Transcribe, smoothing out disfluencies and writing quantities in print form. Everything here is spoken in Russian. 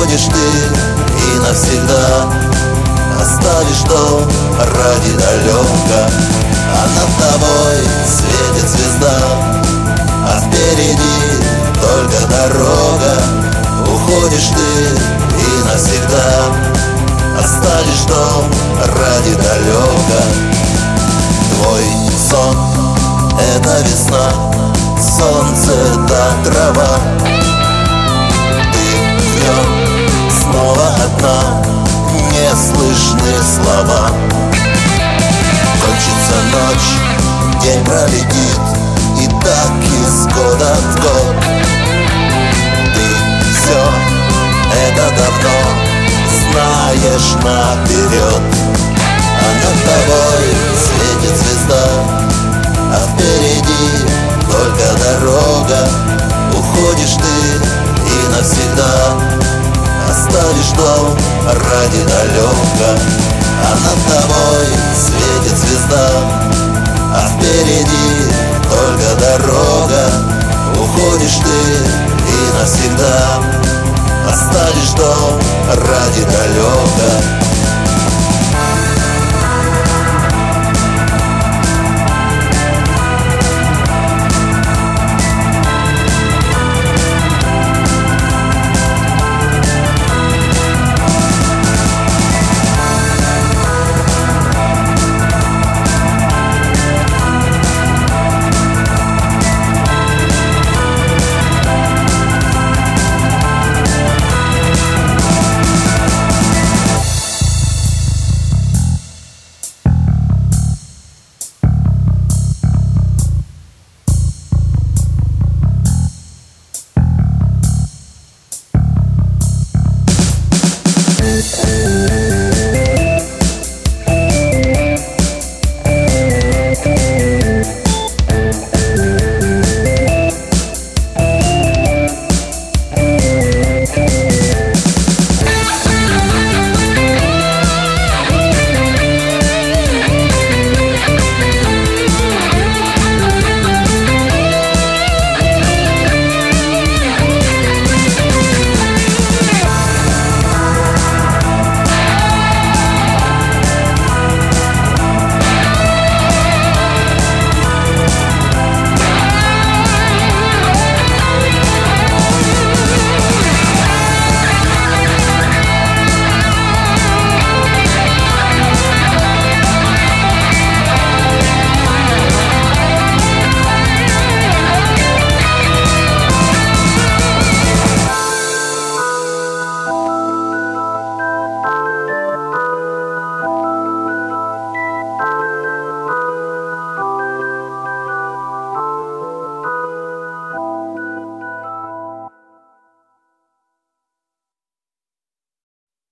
Уходишь ты и навсегда оставишь дом ради далека. А над тобой светит звезда, а впереди только дорога. Уходишь ты и навсегда оставишь дом ради далека. Твой сон — это весна, солнце да трава. Ты в нем снова одна, не слышны слова. Кончится ночь, день пролетит, и так из года в год. Ты все это давно знаешь наперед. А над тобой светит звезда, а впереди только дорога. Уходишь ты и навсегда оставишь дом ради далека. А над тобой светит звезда, а впереди только дорога. Уходишь ты и навсегда оставишь дом ради далека.